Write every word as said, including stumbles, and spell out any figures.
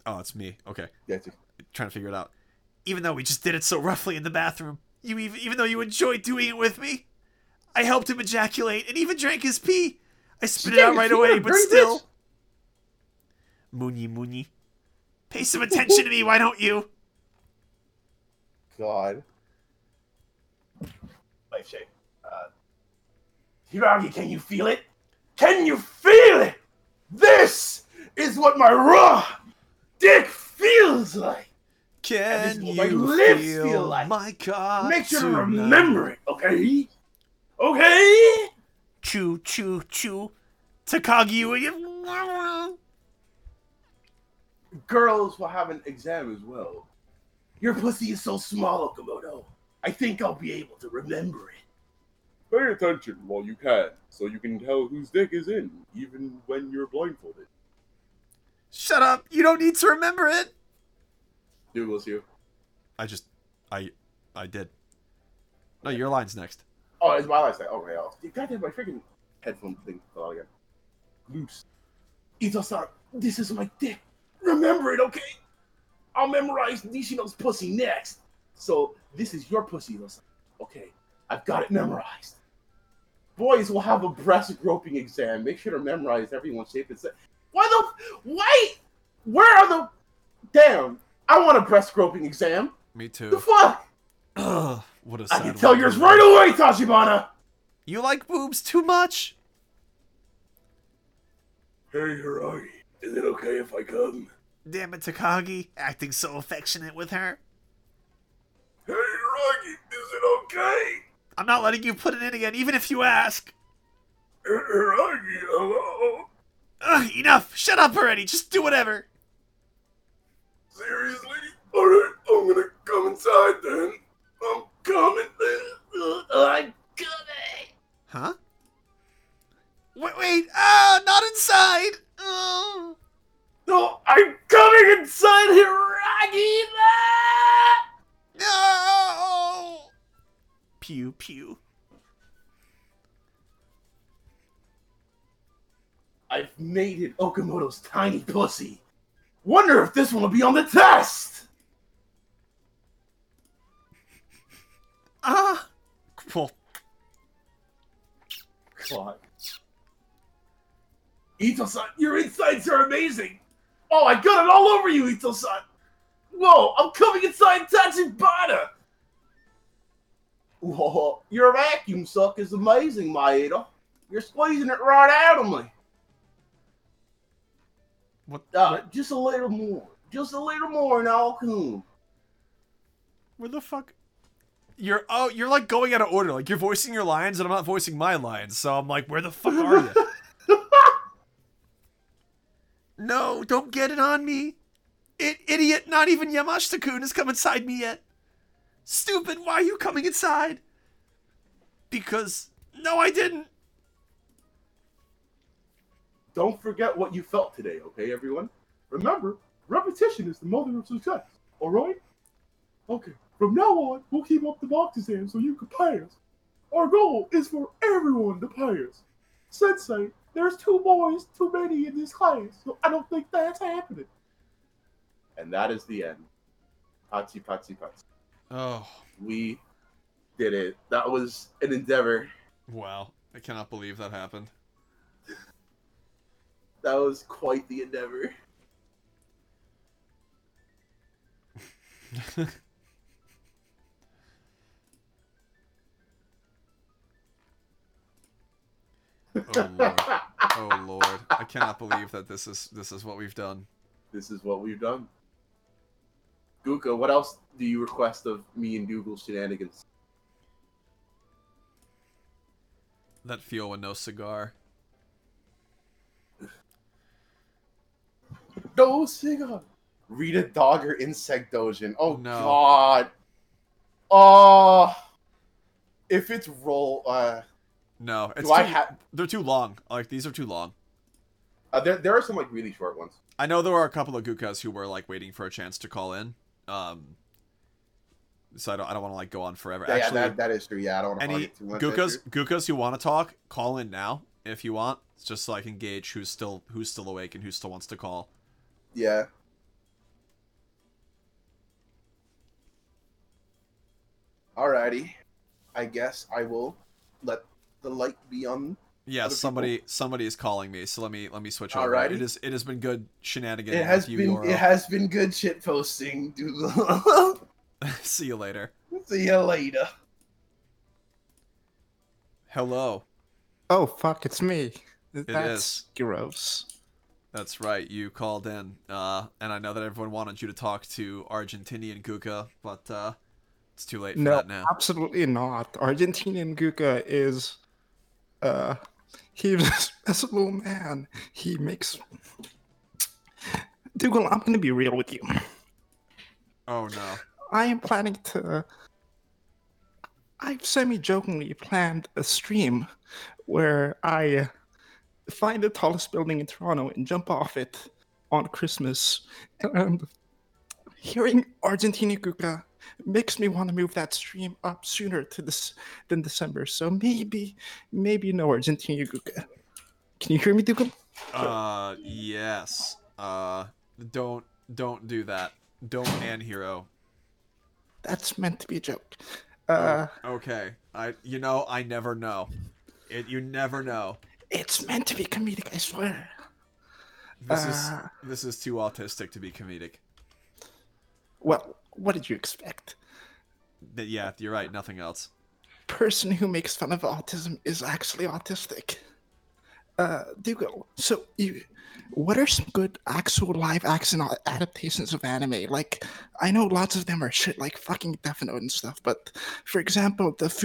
Oh, it's me. Okay. Yeah, it's you. Trying to figure it out. Even though we just did it so roughly in the bathroom, you even, even though you enjoyed doing it with me, I helped him ejaculate and even drank his pee. I spit it out right away, but still. Mooney, Mooney. Pay some attention to me, why don't you? God. Life shape. Uh, Hiragi, can you feel it? Can you feel it? This is what my raw dick feels like. Can you my lips feel, feel like? My cock Make sure to tonight. remember it, okay? Okay? Choo, choo, choo. Takagi. Girls will have an exam as well. Your pussy is so small, Okamoto. I think I'll be able to remember it. Pay attention while you can, so you can tell whose dick is in, even when you're blindfolded. Shut up. You don't need to remember it. Douglas, you. I just... I... I did. No, your line's next. Oh, it's my last thing. Oh, yeah. You goddamn, my freaking headphone thing fell out again. Loose. Ito-san, this is my dick. Remember it, okay? I'll memorize Nishino's pussy next. So, this is your pussy, Ito-san. Okay, I've got it memorized. Boys will have a breast groping exam. Make sure to memorize everyone's shape and size. Why the... Why? Where are the... Damn. I want a breast groping exam. Me too. The fuck? Ugh, what a sad I can tell one. yours right away, Tachibana. You like boobs too much? Hey, Hiragi. Is it okay if I come? Damn it, Takagi. Acting so affectionate with her. Hey, Hiragi. Is it okay? I'm not letting you put it in again, even if you ask. Hiragi, hello? Ugh, enough. Shut up already. Just do whatever. Seriously? Alright, I'm gonna come inside then. I'm coming then. I'm coming. Huh? Wait, wait. Ah, not inside. Oh. No, I'm coming inside Hiragi! No! Pew, pew. I've mated Okamoto's tiny pussy. Wonder if this one will be on the test! Ah! Cool. God. Ito-san, your insides are amazing! Oh, I got it all over you, Ito-san! Whoa, I'm coming inside Tachibana! Whoa, your vacuum suck is amazing, Maeda. You're squeezing it right out of me. What? Uh, what? just a little more. Just a little more and I'll come. Where the fuck? You're oh, you're like going out of order. Like you're voicing your lines and I'm not voicing my lines. So I'm like, where the fuck are you? No, don't get it on me. It, idiot, not even Yamashita-kun has come inside me yet. Stupid, why are you coming inside? Because, no, I didn't. Don't forget what you felt today, okay, everyone? Remember, repetition is the mother of success, alright? Okay, from now on, we'll keep up the mock exam so you can pass. Our goal is for everyone to pass. Sensei, there's two boys too many in this class, so I don't think that's happening. And that is the end. Patsy, patsy, patsy. Oh. We did it. That was an endeavor. Wow. I cannot believe that happened. That was quite the endeavor. Oh Lord. Oh Lord. I cannot believe that this is this is what we've done. This is what we've done. Guka, what else do you request of me and Dougal's shenanigans? That feel with no cigar. No cigar. Read a Dogger Insect Dojin. Oh No. God. Oh. If it's roll, uh, No, it's do I too, have? they're too long. Like these are too long. Uh, there, there are some like really short ones. I know there are a couple of Gukas who were like waiting for a chance to call in. Um, so I don't, I don't want to like go on forever. Yeah, Actually, yeah, that, that is true. Yeah, I don't want to any it too much. Gukas, Gukas who want to talk, call in now if you want. It's just so I can gauge who's still who's still awake and who still wants to call. Yeah. Alrighty. I guess I will let the light be on. Yeah, Other somebody somebody is calling me, so let me let me switch over. Alrighty. It is it has been good shenanigans It has with you, been Yoro. it has been good shit posting, Dougal. See you later. See you later. Hello. Oh fuck, it's me. It That's is. gross. That's right. You called in, uh, and I know that everyone wanted you to talk to Argentinian Guka, but uh, it's too late for No, that now. absolutely not. Argentinian Guka is, uh, he's a special man. He makes. Dougal, I'm gonna be real with you. Oh no. I am planning to. I've semi-jokingly planned a stream where I find the tallest building in Toronto and jump off it on Christmas. And hearing Argentina Guka makes me want to move that stream up sooner to this than December. So maybe, maybe no Argentina Guka. Can you hear me, Dougal? Uh, yes. Uh, don't don't do that. Don't man hero. That's meant to be a joke. Uh, Okay. I you know I never know. It you never know. it's meant to be comedic, I swear. This Uh, is this is too autistic to be comedic. Well, what did you expect? But yeah, you're right. Nothing else. Person who makes fun of autism is actually autistic. Uh, Dougal, so you, what are some good actual live action a- adaptations of anime? Like, I know lots of them are shit like fucking Death Note and stuff, but for example, the